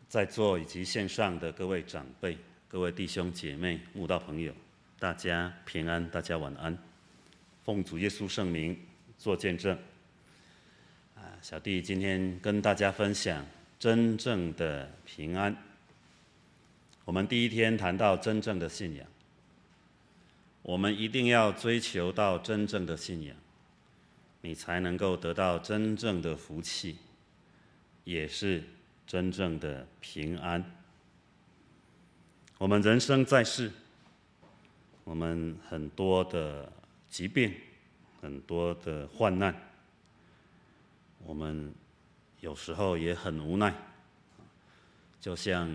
在座以及线上的各位长辈、各位弟兄姐妹、慕道朋友，大家平安，大家晚安。奉主耶稣圣名做见证。小弟今天跟大家分享真正的平安。我们第一天谈到真正的信仰，我们一定要追求到真正的信仰，你才能够得到真正的福气，也是真正的平安。我们人生在世，我们很多的疾病，很多的患难，我们有时候也很无奈。就像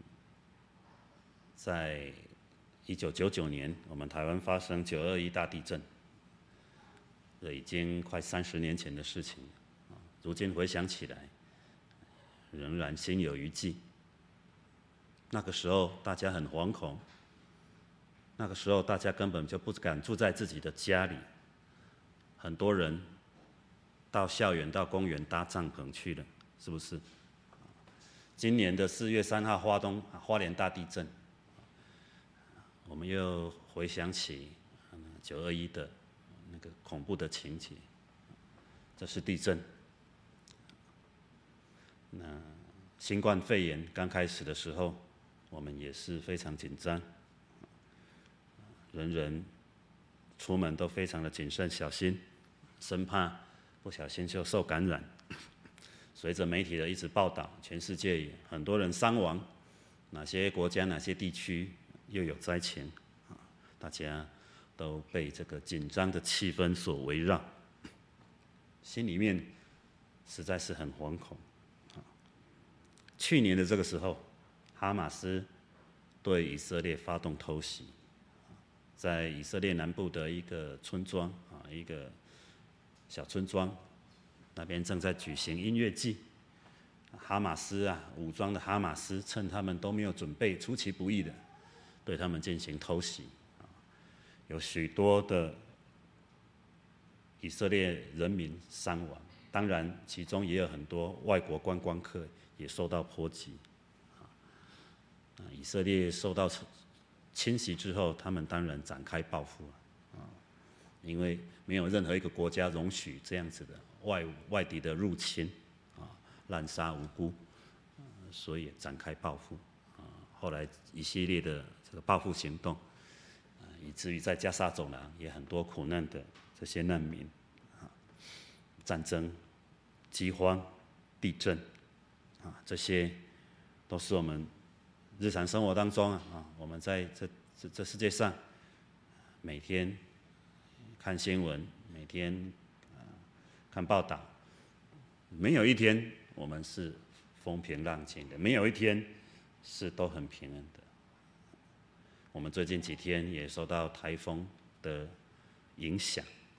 在1999年，我们台湾发生921大地震，这已经快30年前的事情了。如今回想起来，仍然心有余悸。那个时候大家很惶恐，那个时候大家根本就不敢住在自己的家里，很多人到校园、到公园搭帐篷去了，是不是？今年的4月3号，花莲大地震，我们又回想起921的那个恐怖的情节。这是地震。那新冠肺炎刚开始的时候，我们也是非常紧张，人人出门都非常的谨慎小心，生怕不小心就受感染。随着媒体的一直报道，全世界也很多人伤亡，哪些国家、哪些地区又有灾情，大家都被这个紧张的气氛所围绕，心里面实在是很惶恐。去年的这个时候，哈马斯对以色列发动偷袭，在以色列南部的一个村庄，一个小村庄，那边正在举行音乐季。哈马斯武装的哈马斯趁他们都没有准备，出其不意的对他们进行偷袭，有许多的以色列人民伤亡，当然其中也有很多外国观光客也受到波及。以色列受到侵袭之后，他们当然展开报复，因为没有任何一个国家容许这样子的外敌的入侵，滥杀无辜，所以展开报复。后来一系列的这个报复行动，以至于在加沙走廊也很多苦难的这些难民，战争、饥荒、地震，这些都是我们日常生活当中我们在这世界上每天看新闻，每天看报道，没有一天我们是风平浪静的，没有一天是都很平安的。我们最近几天也受到台风的影响，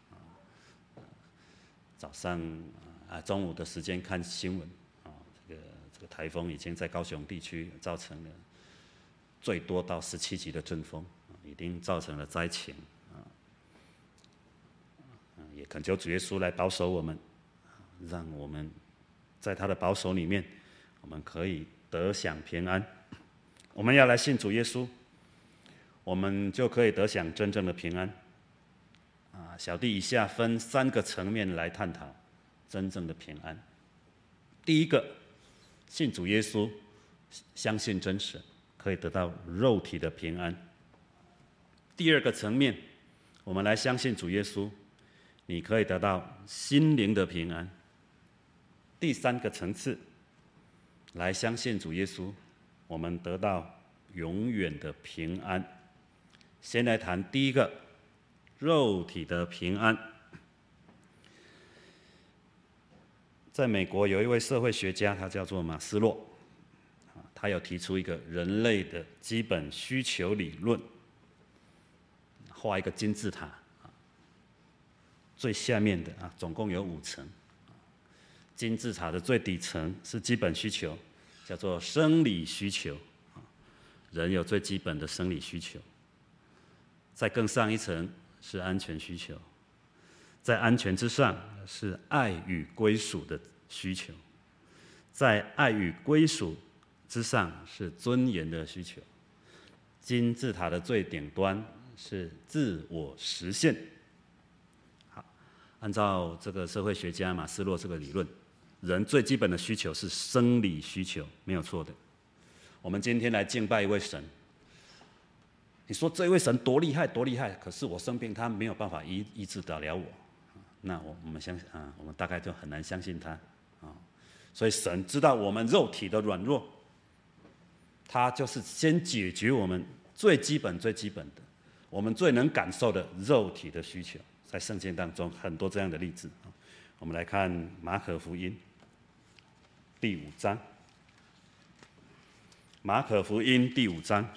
早上中午的时间看新闻，这个台风已经在高雄地区造成了最多到17级的阵风，已经造成了灾情，也恳求主耶稣来保守我们，让我们在他的保守里面，我们可以得享平安。我们要来信主耶稣，我们就可以得享真正的平安。小弟以下分3个层面来探讨真正的平安。第一个，信主耶稣，相信真神，可以得到肉体的平安。第二个层面，我们来相信主耶稣，你可以得到心灵的平安。第3个层次，来相信主耶稣，我们得到永远的平安。先来谈第一个，肉体的平安。在美国有一位社会学家，他叫做马斯洛，他有提出一个人类的基本需求理论，画一个金字塔，最下面的总共有5层。金字塔的最底层是基本需求，叫做生理需求，人有最基本的生理需求。再更上一层是安全需求，在安全之上是爱与归属的需求，在爱与归属之上是尊严的需求，金字塔的最顶端是自我实现。好，按照这个社会学家马斯洛这个理论，人最基本的需求是生理需求，没有错的。我们今天来敬拜一位神，你说这位神多厉害多厉害，可是我生病他没有办法医治得了我，那我们相信我们大概就很难相信他啊。所以神知道我们肉体的软弱，他就是先解决我们最基本的，我们最能感受的肉体的需求。在圣经当中很多这样的例子，我们来看马可福音第5章。马可福音第5章，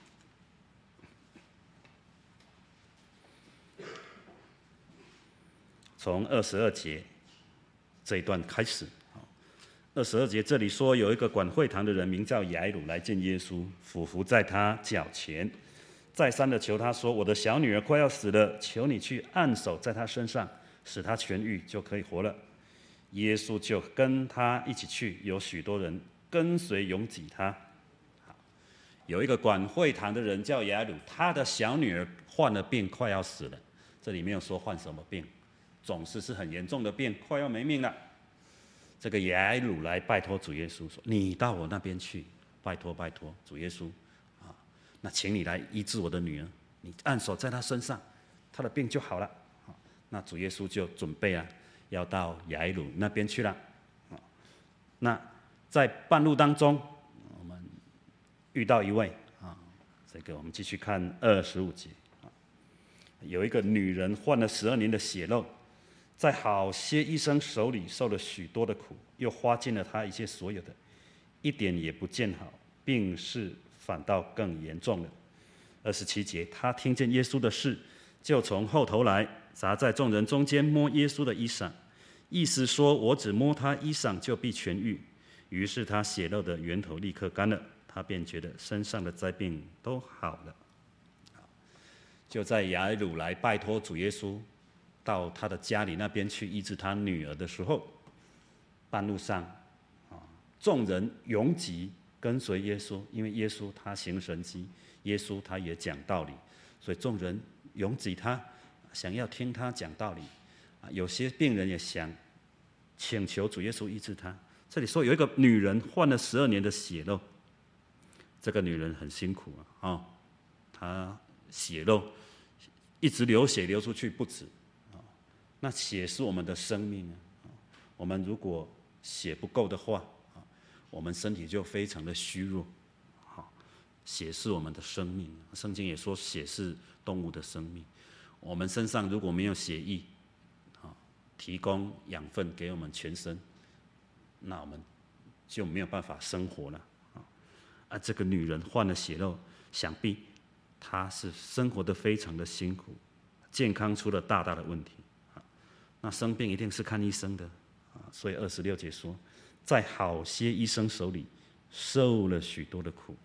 从22节这一段开始。22节这里说，有一个管会堂的人名叫雅鲁来见耶稣，俯伏在他脚前，再三的求他说：“我的小女儿快要死了，求你去按手在她身上，使她痊愈，就可以活了。”耶稣就跟他一起去，有许多人跟随拥挤他。有一个管会堂的人叫雅鲁，他的小女儿患了病，快要死了。这里没有说患什么病，总是很严重的病，快要没命了。这个雅鲁来拜托主耶稣说：“你到我那边去，拜托拜托，主耶稣啊，那请你来医治我的女儿，你按手在她身上，她的病就好了。”那主耶稣就准备要到雅鲁那边去了。那在半路当中，我们遇到一位这个我们继续看25节，有一个女人患了12年的血漏，在好些医生手里受了许多的苦，又花尽了她一切所有的，一点也不见好，病势反倒更严重了。27节，她听见耶稣的事，就从后头来，砸在众人中间摸耶稣的衣裳，意思说：“我只摸他衣裳，就必痊愈。”于是他血漏的源头立刻干了，他便觉得身上的灾病都好了。就在雅鲁来拜托主耶稣到他的家里那边去医治他女儿的时候，半路上众人拥挤跟随耶稣，因为耶稣他行神迹，耶稣他也讲道理，所以众人拥挤他，想要听他讲道理。有些病人也想请求主耶稣医治他。这里说有一个女人患了12年的血漏，这个女人很辛苦她血漏一直流血流出去不止。那血是我们的生命我们如果血不够的话，我们身体就非常的虚弱。血是我们的生命，圣经也说血是动物的生命。我们身上如果没有血液提供养分给我们全身，那我们就没有办法生活了。这个女人患了血漏，想必她是生活得非常的辛苦，健康出了大大的问题。那生病一定是看医生的所以26节说，在好些医生手里受了许多的苦。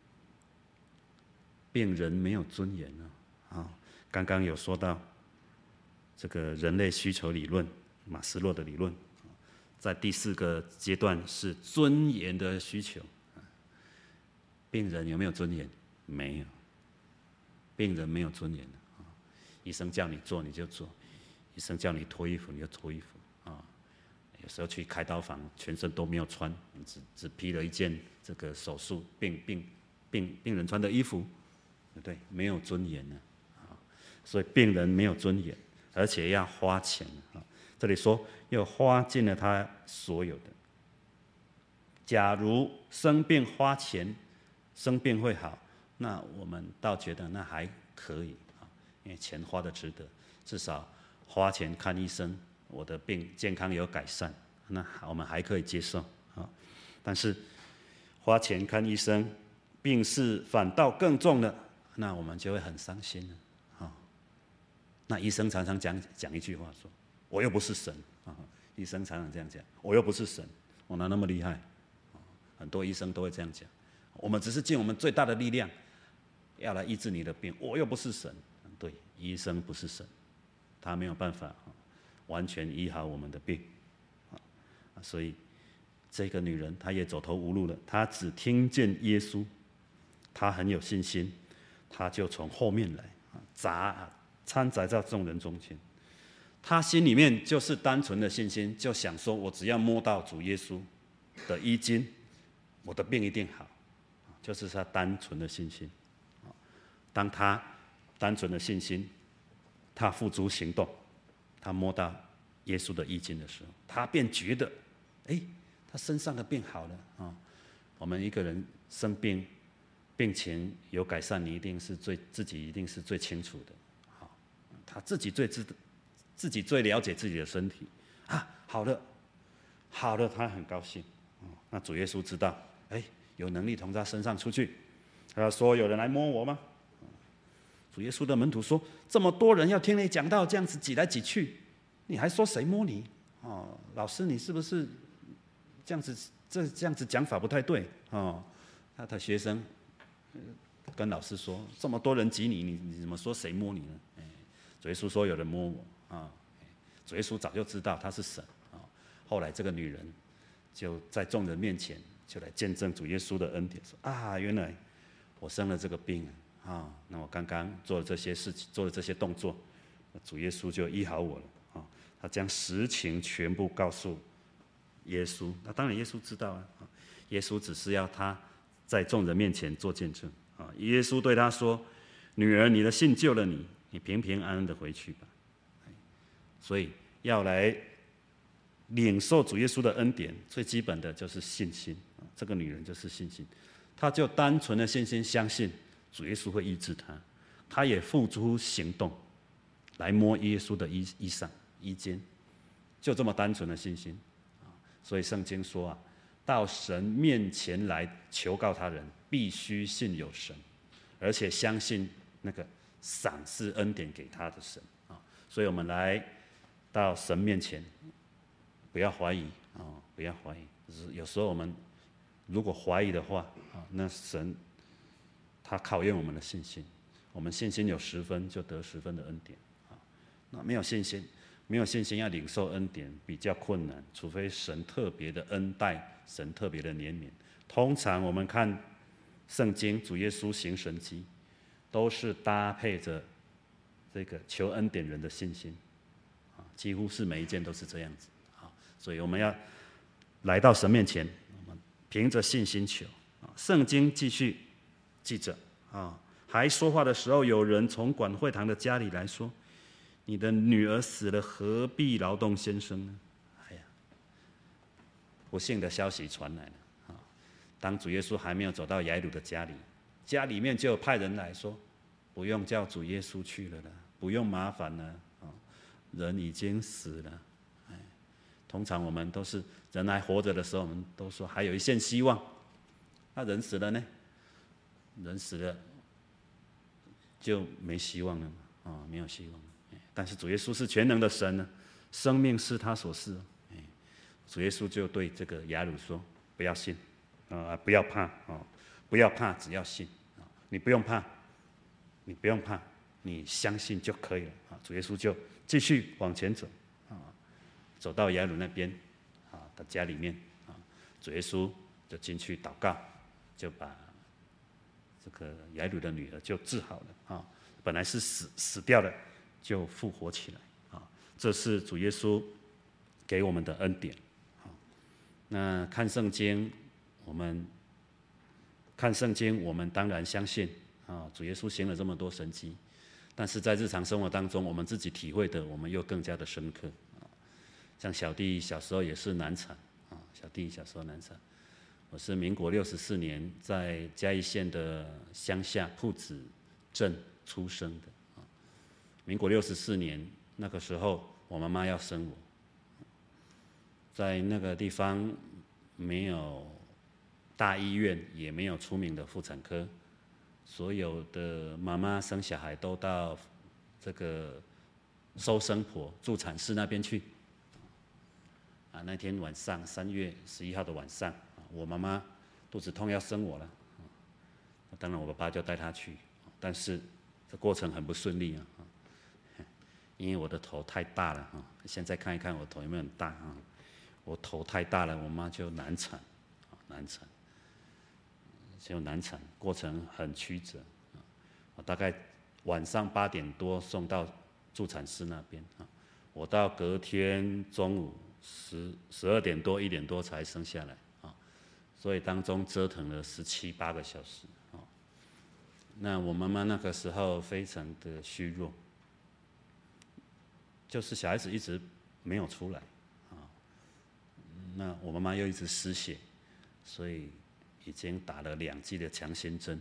病人没有尊严刚刚有说到这个人类需求理论，马斯洛的理论，在第4个阶段是尊严的需求。病人有没有尊严？没有，病人没有尊严医生叫你做你就做，医生叫你脱衣服你就脱衣服有时候去开刀房，全身都没有穿，只披了一件这个手术病人穿的衣服，对不对？没有尊严所以病人没有尊严，而且要花钱这里说又花尽了他所有的。假如生病花钱，生病会好，那我们倒觉得那还可以因为钱花的值得，至少花钱看医生，我的病健康有改善，那我们还可以接受但是花钱看医生，病势反倒更重了，那我们就会很伤心了那医生常常讲一句话说：“我又不是神医生常常这样讲：“我又不是神，我哪那么厉害？”很多医生都会这样讲。我们只是尽我们最大的力量，要来医治你的病。我又不是神，对，医生不是神，他没有办法完全医好我们的病所以这个女人她也走投无路了，她只听见耶稣，她很有信心，她就从后面来掺杂在众人中间。她心里面就是单纯的信心，就想说我只要摸到主耶稣的衣襟，我的病一定好，就是她单纯的信心。当她单纯的信心，她付诸行动，她摸到耶稣的衣襟的时候，她便觉得，他身上的病好了啊。我们一个人生病，病情有改善，你自己一定是最清楚的。好，他自己最了解自己的身体啊，好了，他很高兴。那主耶稣知道，有能力从他身上出去。他说：“有人来摸我吗？”主耶稣的门徒说：“这么多人要听你讲道，这样子挤来挤去，你还说谁摸你？老师，你是不是这样子讲法不太对？”他的学生跟老师说：“这么多人挤你，你怎么说谁摸你呢？”主耶稣说：“有人摸我。”主耶稣早就知道他是神。后来这个女人就在众人面前就来见证主耶稣的恩典，说：“原来我生了这个病那我刚刚做了这些事情，做了这些动作，主耶稣就医好我了。”他将实情全部告诉耶稣。那当然耶稣知道啊，耶稣只是要他在众人面前做见证。耶稣对他说：“女儿，你的信救了你，你平平安安的回去吧。”所以要来领受主耶稣的恩典，最基本的就是信心。这个女人就是信心，她就单纯的信心，相信主耶稣会医治她，她也付诸行动来摸耶稣的衣裳衣襟，就这么单纯的信心。所以圣经说到神面前来求告他人，必须信有神，而且相信那个赏赐恩典给他的神。所以我们来到神面前，不要怀疑不要怀疑。有时候我们如果怀疑的话那神他考验我们的信心，我们信心有10分，就得10分的恩典。那没有信心要领受恩典比较困难，除非神特别的恩待，神特别的怜悯。通常我们看圣经，主耶稣行神迹，都是搭配着这个求恩典人的信心，几乎是每一件都是这样子。所以我们要来到神面前，我们凭着信心求。圣经继续记着还说话的时候，有人从管会堂的家里来说：“你的女儿死了，何必劳动先生呢？”不幸的消息传来了。当主耶稣还没有走到雅鲁的家里，家里面就派人来说：“不用叫主耶稣去了啦，不用麻烦了，人已经死了。”通常我们都是人还活着的时候，我们都说还有一线希望。人死了呢？人死了就没希望了嘛？没有希望。但是主耶稣是全能的神呢，生命是他所赐。主耶稣就对这个雅鲁说：“不要信，不要怕不要怕，只要信你不用怕，你相信就可以了。”主耶稣就继续往前走，走到雅鲁那边的家里面，主耶稣就进去祷告，就把这个雅鲁的女儿就治好了本来是死掉了，就复活起来这是主耶稣给我们的恩典。那看圣经，我们当然相信主耶稣行了这么多神迹，但是在日常生活当中，我们自己体会的，我们又更加的深刻。像小弟小时候也是难产我是民国64年在嘉义县的乡下朴子镇出生的民国64年那个时候，我妈妈要生我，在那个地方没有大医院，也没有出名的妇产科，所有的妈妈生小孩都到这个收生婆助产室那边去。那天晚上3月11号的晚上，我妈妈肚子痛要生我了，当然我爸爸就带她去，但是这过程很不顺利因为我的头太大了现在看一看我头有没有很大我头太大了，我妈就难产，就难产，过程很曲折。我大概晚上8点多送到助产室那边，我到隔天中午12点多1点多才生下来，所以当中折腾了17、8个小时。那我妈妈那个时候非常的虚弱，就是小孩子一直没有出来，那我妈妈又一直失血，所以已经打了2剂的强心针。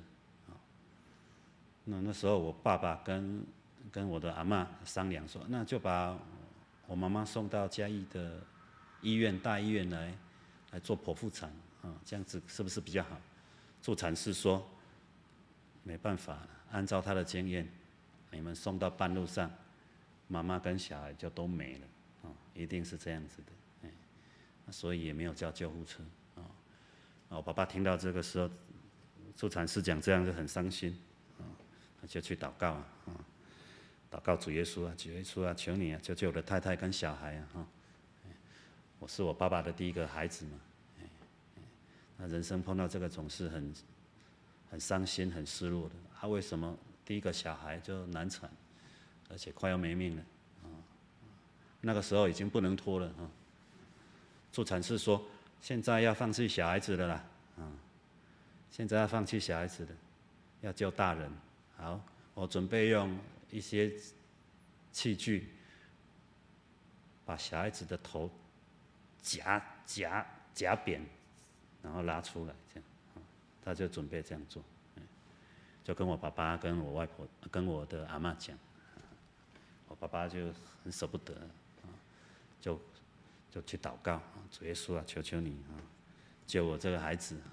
那时候我爸爸跟我的阿嬷商量说，那就把我妈妈送到嘉义的大医院来做剖腹产，这样子是不是比较好？助产士说没办法，按照他的经验，你们送到半路上，妈妈跟小孩就都没了，一定是这样子的，所以也没有叫救护车。我爸爸听到这个时候，助产士讲这样就很伤心，他就去祷告祷告主耶稣啊，求你啊，救救我的太太跟小孩啊，我是我爸爸的第一个孩子嘛，那人生碰到这个总是很伤心、很失落的。为什么第一个小孩就难产，而且快要没命了？那个时候已经不能拖了助产士说，现在要放弃小孩子了啦，现在要放弃小孩子的，要救大人。好，我准备用一些器具把小孩子的头夹扁，然后拉出来，这样，他就准备这样做，就跟我爸爸、跟我外婆、跟我的阿嬷讲，我爸爸就很舍不得，就去祷告，主耶稣啊，求求你救我这个孩子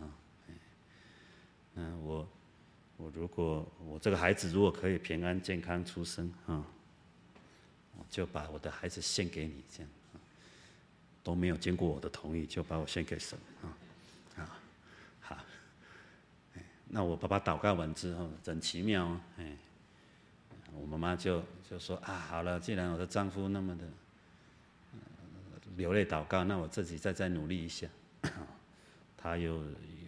如果我这个孩子如果可以平安健康出生我就把我的孩子献给你，这样都没有经过我的同意就把我献给神好，那我爸爸祷告完之后真奇妙我妈妈就说好了，既然我的丈夫那么的流泪祷告，那我自己再努力一下。他又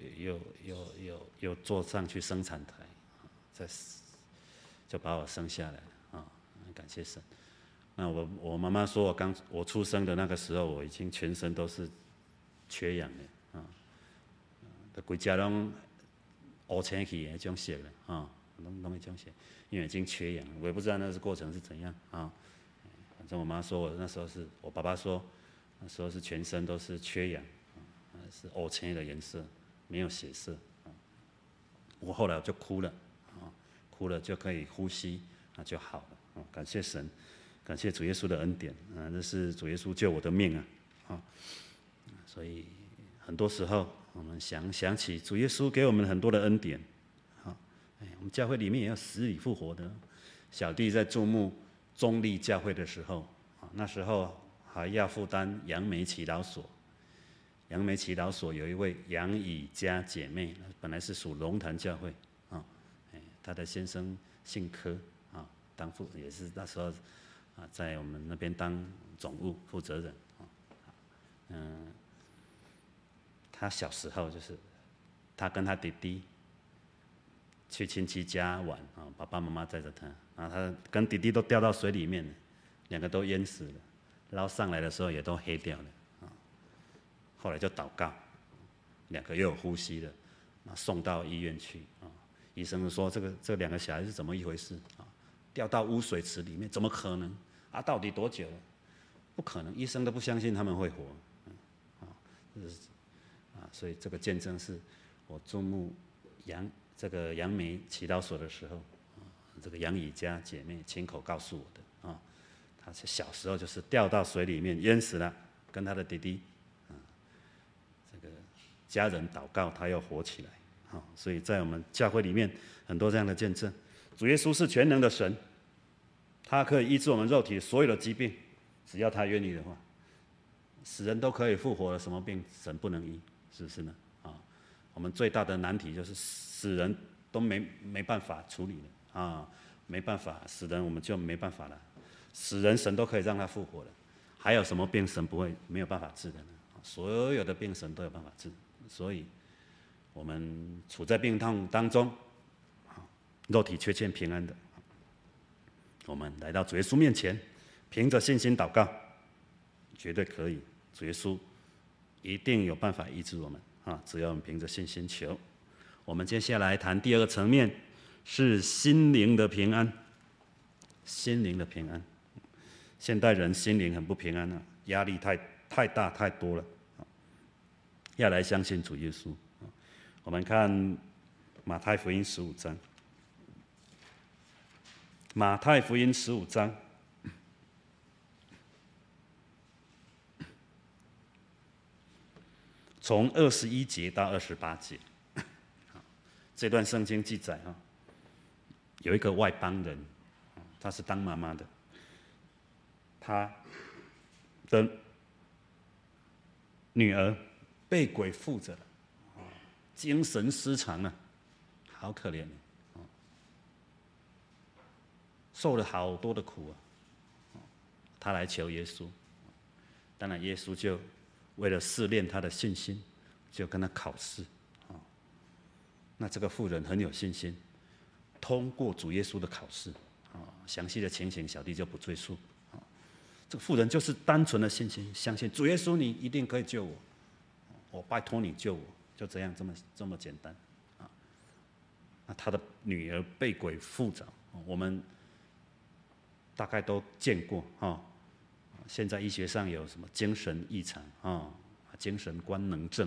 坐上去生产台，就把我生下来了感谢神。那我妈妈说我出生的那个时候，我已经全身都是缺氧的规家拢乌青去的那种色了拢那种色，因为已经缺氧，我也不知道那过程是怎样反正我妈说我爸爸说那时候是全身都是缺氧，是乌青的颜色，没有血色我后来就哭了哭了就可以呼吸，那就好了感谢神，感谢主耶稣的恩典这是主耶稣救我的命所以很多时候我们想起主耶稣给我们很多的恩典我们教会里面也有死里复活的。小弟在注目中立教会的时候那时候还要负担杨梅祈祷所。杨梅祈祷所有一位杨以家姐妹，本来是属龙潭教会她的先生姓柯当副也是那时候在我们那边当总务负责人他小时候就是他跟他弟弟去亲戚家玩爸爸妈妈载着他，然后他跟弟弟都掉到水里面了，2个都淹死了，捞上来的时候也都黑掉了后来就祷告，2个又有呼吸了，送到医院去医生说这2个小孩是怎么一回事掉到污水池里面，怎么可能到底多久了？不可能，医生都不相信他们会活所以这个见证是我注目这个杨梅祈祷所的时候这个杨以家姐妹亲口告诉我的她小时候就是掉到水里面淹死了，跟她的弟弟这个家人祷告他又活起来所以在我们教会里面很多这样的见证。主耶稣是全能的神，他可以医治我们肉体所有的疾病，只要他愿意的话。死人都可以复活了，什么病神不能医？是不是呢？我们最大的难题就是死人都没办法处理了没办法，死人我们就没办法了。死人神都可以让他复活了，还有什么病神没有办法治的呢？ 所有的病神都有办法治。所以，我们处在病痛当中，肉体缺欠平安的，我们来到主耶稣面前，凭着信心祷告，绝对可以。主耶稣一定有办法医治我们啊！只要我们凭着信心求。我们接下来谈第二个层面，是心灵的平安。心灵的平安，现代人心灵很不平安啊，压力太大太多了，要来相信主耶稣。我们看马太福音15章，马太福音15章。从21节到28节，这段圣经记载有一个外邦人，他是当妈妈的，他的女儿被鬼附着了，精神失常了，好可怜，受了好多的苦啊。他来求耶稣，当然耶稣就为了试炼他的信心，就跟他考试。那这个妇人很有信心，通过主耶稣的考试。详细的情形小弟就不赘述。这个妇人就是单纯的信心，相信主耶稣你一定可以救我，我拜托你救我，就这样这么简单。那他的女儿被鬼附着，我们大概都见过。现在医学上有什么精神异常精神官能症，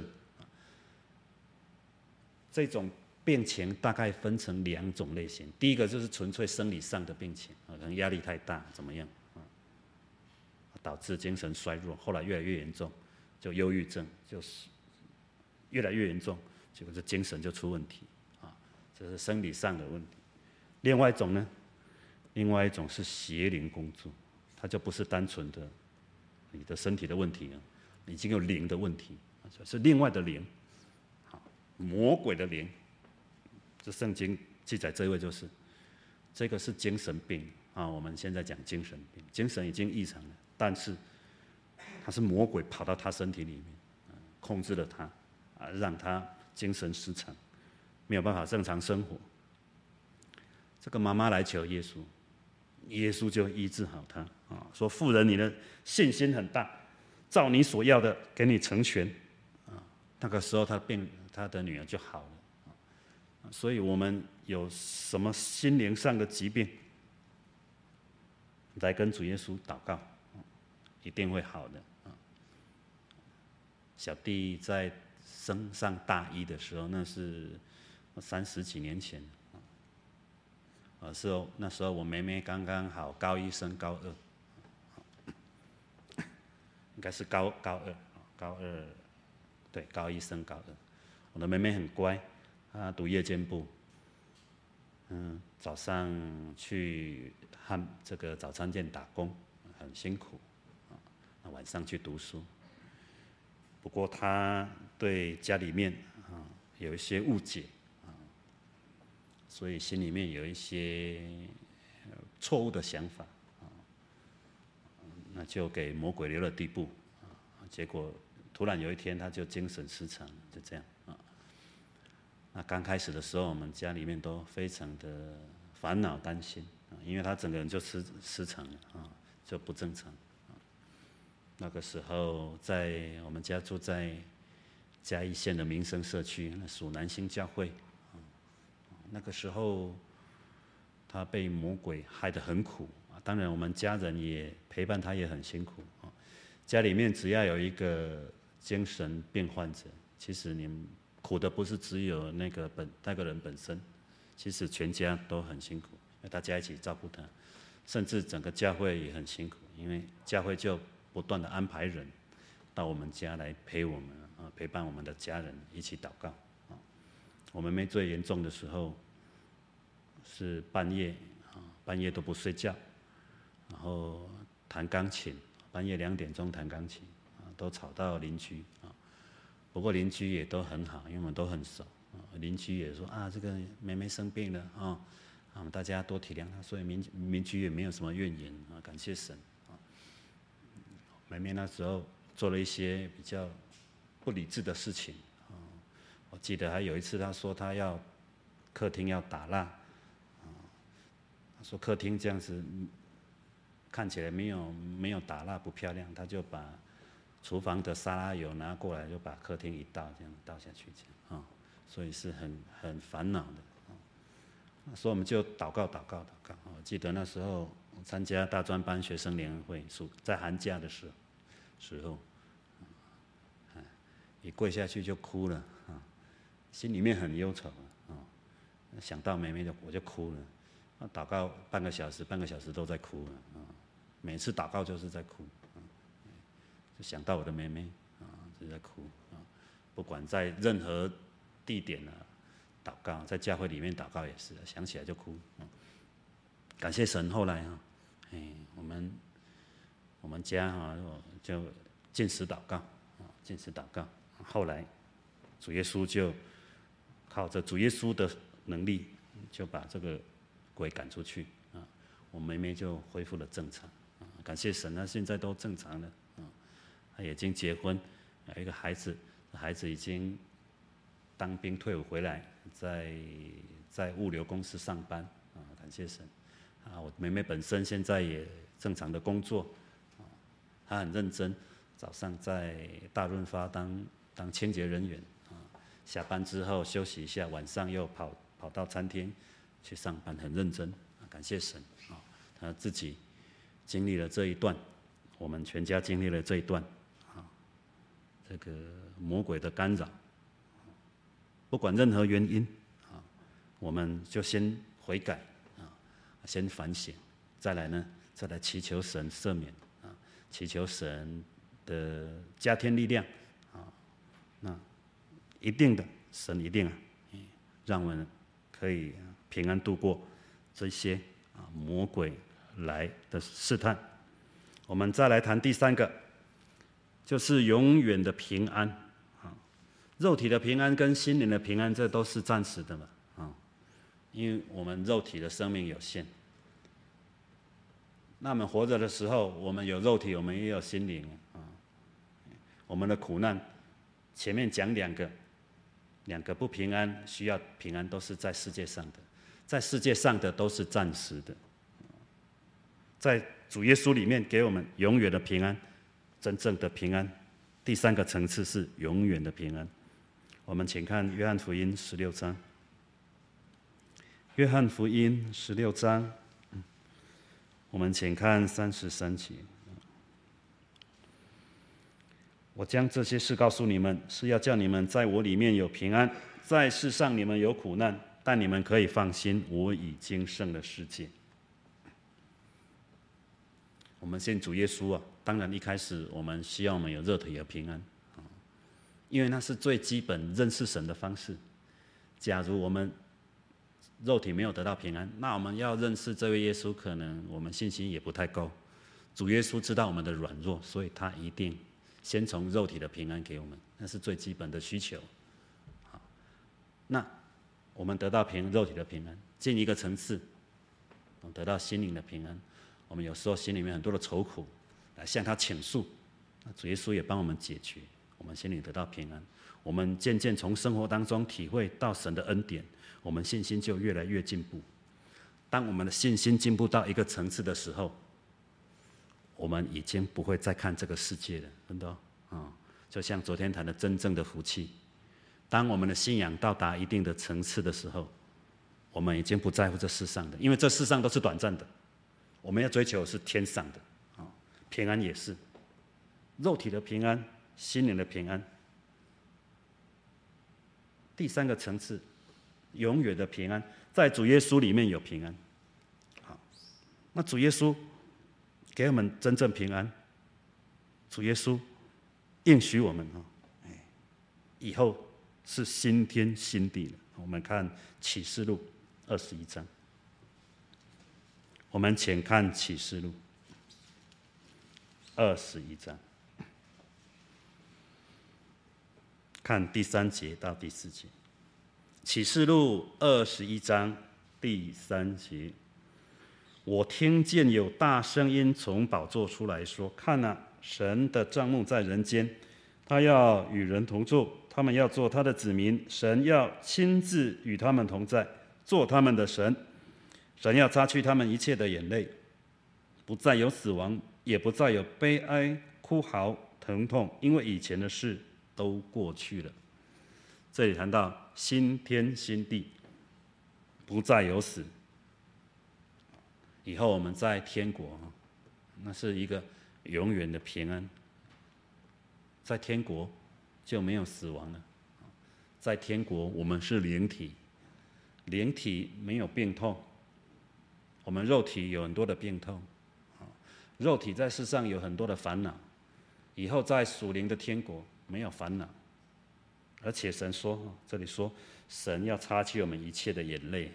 这种病情大概分成2种类型。第一个就是纯粹生理上的病情，可能压力太大怎么样，导致精神衰弱，后来越来越严重，就忧郁症，就是越来越严重，结果这精神就出问题，这是生理上的问题。另外一种是邪灵工作，它就不是单纯的你的身体的问题了，已经有灵的问题，是另外的灵，魔鬼的灵。这圣经记载这位就是这个是精神病我们现在讲精神病，精神已经异常了，但是他是魔鬼跑到他身体里面，控制了他，让他精神失常，没有办法正常生活。这个妈妈来求耶稣，耶稣就医治好他说：“妇人，你的信心很大，照你所要的给你成全。”那个时候他的女儿就好了。所以我们有什么心灵上的疾病，来跟主耶稣祷告，一定会好的。小弟在升上大一的时候，那是30几年前，那时候我妹妹刚刚好高1升高2，应该是高2，对，高1升高2。我的妹妹很乖，她读夜间部，早上去这个早餐店打工，很辛苦，晚上去读书。不过她对家里面有一些误解，所以心里面有一些错误的想法，那就给魔鬼留了地步，结果突然有一天她就精神失常，就这样。那刚开始的时候，我们家里面都非常的烦恼担心，因为他整个人就失常了就不正常。那个时候我们家住在嘉义县的民生社区，那属南兴教会。那个时候他被魔鬼害得很苦，当然我们家人也陪伴他，也很辛苦。家里面只要有一个精神病患者，其实你们苦的不是只有那个人本身，其实全家都很辛苦，因为大家一起照顾他，甚至整个教会也很辛苦，因为教会就不断的安排人到我们家来陪我们陪伴我们的家人一起祷告。我妹妹最严重的时候是半夜都不睡觉，然后弹钢琴，半夜2点钟弹钢琴都吵到邻居不过邻居也都很好，因为我们都很熟。邻居也说这个妹妹生病了大家多体谅她，所以邻居也没有什么怨言感谢神妹妹那时候做了一些比较不理智的事情。我记得还有一次，他说他要客厅要打蜡，他说客厅这样子看起来没有打蜡不漂亮，他就把厨房的沙拉油拿过来，就把客厅一倒，这样倒下去，这样所以是很烦恼的。所以我们就祷告。我记得那时候我参加大专班学生联合会，在寒假的时候，一跪下去就哭了心里面很忧愁想到妹妹我就哭了。祷告半个小时都在哭了每次祷告就是在哭就想到我的妹妹就在哭不管在任何地点祷告，在教会里面祷告也是，想起来就哭感谢神，后来我们家就禁食祷告后来主耶稣就靠着主耶稣的能力，就把这个鬼赶出去我妹妹就恢复了正常感谢神，她现在都正常了她已经结婚，有一个孩子，孩子已经当兵退伍回来，在物流公司上班感谢神我妹妹本身现在也正常的工作她很认真，早上在大润发当清洁人员下班之后休息一下，晚上又跑到餐厅去上班，很认真感谢神她自己经历了这一段，我们全家经历了这一段这个魔鬼的干扰，不管任何原因我们就先悔改先反省，再来祈求神赦免祈求神的加添力量那一定的，神一定让我们可以平安度过这些魔鬼来的试探。我们再来谈第三个，就是永远的平安肉体的平安跟心灵的平安，这都是暂时的嘛因为我们肉体的生命有限，那我们活着的时候，我们有肉体，我们也有心灵我们的苦难，前面讲两个不平安，需要平安，都是在世界上的，在世界上的都是暂时的，在主耶稣里面给我们永远的平安，真正的平安。第三个层次是永远的平安。我们请看约翰福音16章。约翰福音16章，我们请看33节。我将这些事告诉你们，是要叫你们在我里面有平安。在世上你们有苦难，但你们可以放心，我已经胜了世界。我们信主耶稣当然一开始我们希望我们有肉体的平安因为那是最基本认识神的方式。假如我们肉体没有得到平安，那我们要认识这位耶稣，可能我们信心也不太够。主耶稣知道我们的软弱，所以他一定先从肉体的平安给我们，那是最基本的需求。那我们得到肉体的平安，进一个层次，得到心灵的平安。我们有时候心里面很多的愁苦，来向他倾诉，那主耶稣也帮我们解决，我们心里得到平安。我们渐渐从生活当中体会到神的恩典，我们信心就越来越进步。当我们的信心进步到一个层次的时候，我们已经不会再看这个世界了，真的就像昨天谈的真正的福气，当我们的信仰到达一定的层次的时候，我们已经不在乎这世上的，因为这世上都是短暂的，我们要追求的是天上的平安，也是肉体的平安，心灵的平安。第三个层次，永远的平安，在主耶稣里面有平安。好，那主耶稣给我们真正平安，主耶稣应许我们以后是新天新地了。我们看启示录21章，我们请看启示录21章，看第3节到第4节。启示录21章第3节，我听见有大声音从宝座出来说：“看啊， 神的帐幕在人间，他要与人同住，他们要做他的子民，神要亲自与他们同在，做他们的神。神要擦去他们一切的眼泪，不再有死亡，也不再有悲哀、哭嚎、疼痛，因为以前的事都过去了。这里谈到新天新地，不再有死。以后我们在天国，那是一个永远的平安。在天国就没有死亡了。在天国我们是灵体，灵体没有病痛。我们肉体有很多的病痛，肉体在世上有很多的烦恼，以后在属灵的天国没有烦恼。而且神说，这里说神要擦去我们一切的眼泪。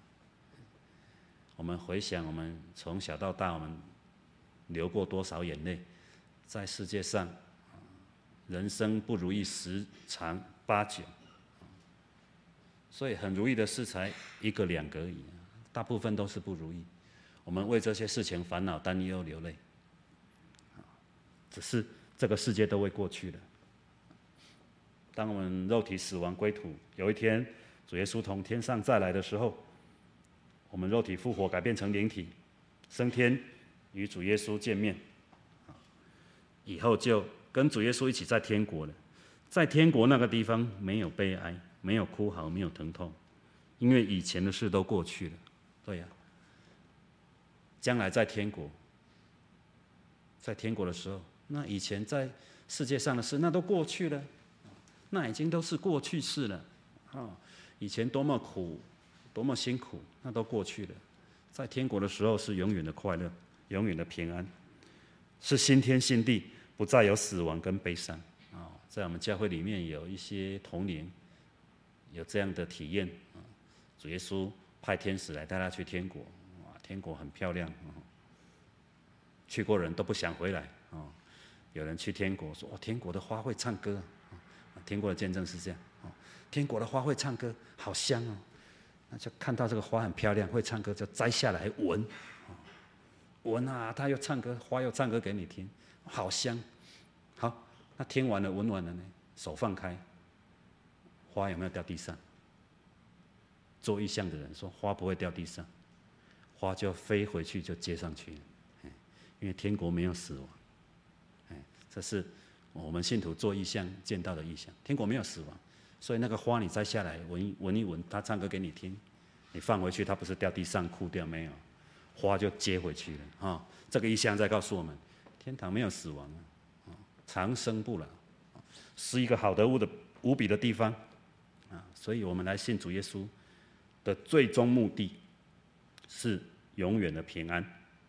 我们回想我们从小到大我们流过多少眼泪，在世界上人生不如意十常八九，所以很如意的事才一个两个而已，大部分都是不如意。我们为这些事情烦恼担忧流泪，只是这个世界都会过去的。当我们肉体死亡归土，有一天主耶稣从天上再来的时候，我们肉体复活改变成灵体，升天与主耶稣见面，以后就跟主耶稣一起在天国了。在天国那个地方没有悲哀，没有哭嚎，没有疼痛，因为以前的事都过去了。对呀，将来在天国，在天国的时候，那以前在世界上的事那都过去了，那已经都是过去式了。以前多么苦，多么辛苦，那都过去了。在天国的时候是永远的快乐，永远的平安，是新天新地，不再有死亡跟悲伤。在我们教会里面有一些同龄有这样的体验，主耶稣派天使来带他去天国，天国很漂亮，去过人都不想回来。有人去天国说，天国的花会唱歌，听过的见证是这样，天国的花会唱歌，好香哦。那就看到这个花很漂亮，会唱歌，就摘下来闻，闻啊，它又唱歌，花又唱歌给你听，好香。好，那听完了闻完了呢，手放开，花有没有掉地上？做异象的人说花不会掉地上，花就飞回去就接上去了，因为天国没有死亡。这是我们信徒做异象见到的异象，天国没有死亡，所以那个花你摘下来闻一闻，他唱歌给你听，你放回去，它不是掉地上枯掉，没有，花就接回去了。这个异象在告诉我们，天堂没有死亡，长生不老，是一个好得无比的地方。所以我们来信主耶稣的最终目的是永远的平安，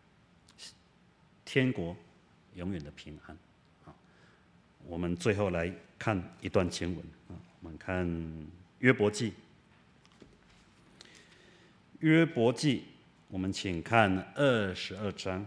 天国永远的平安。我们最后来看一段经文，我们看约伯记。约伯记，我们请看22章。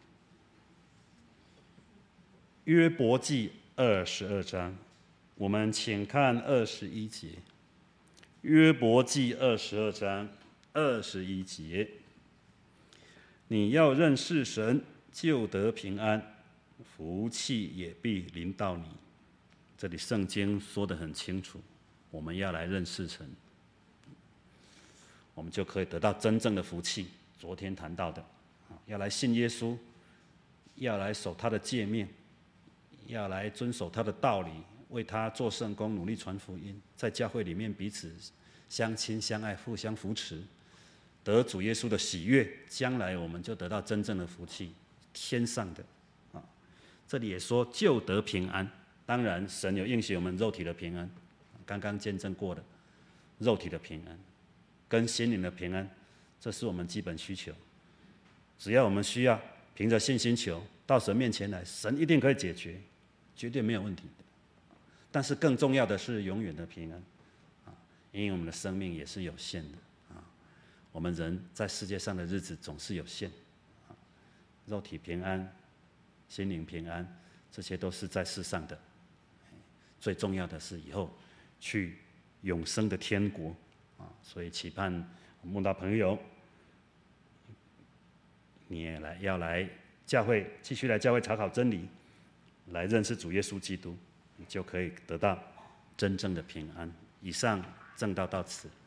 约伯记22章，我们请看21节。约伯记22章21节，你要认识神，就得平安，福气也必临到你。这里圣经说得很清楚，我们要来认识神，我们就可以得到真正的福气。昨天谈到的，要来信耶稣，要来守他的诫命，要来遵守他的道理，为他做圣工，努力传福音，在教会里面彼此相亲相爱，互相扶持，得主耶稣的喜悦，将来我们就得到真正的福气，天上的。这里也说就得平安，当然神有应许我们肉体的平安，刚刚见证过的肉体的平安跟心灵的平安，这是我们基本需求。只要我们需要凭着信心求，到神面前来，神一定可以解决，绝对没有问题的。但是更重要的是永远的平安，因为我们的生命也是有限的，我们人在世界上的日子总是有限，肉体平安，心灵平安，这些都是在世上的。最重要的是以后去永生的天国，所以期盼慕道朋友，你也要来教会，继续来教会查考真理， 来认识主耶稣基督，你就可以得到真正的平安。以上正道到此。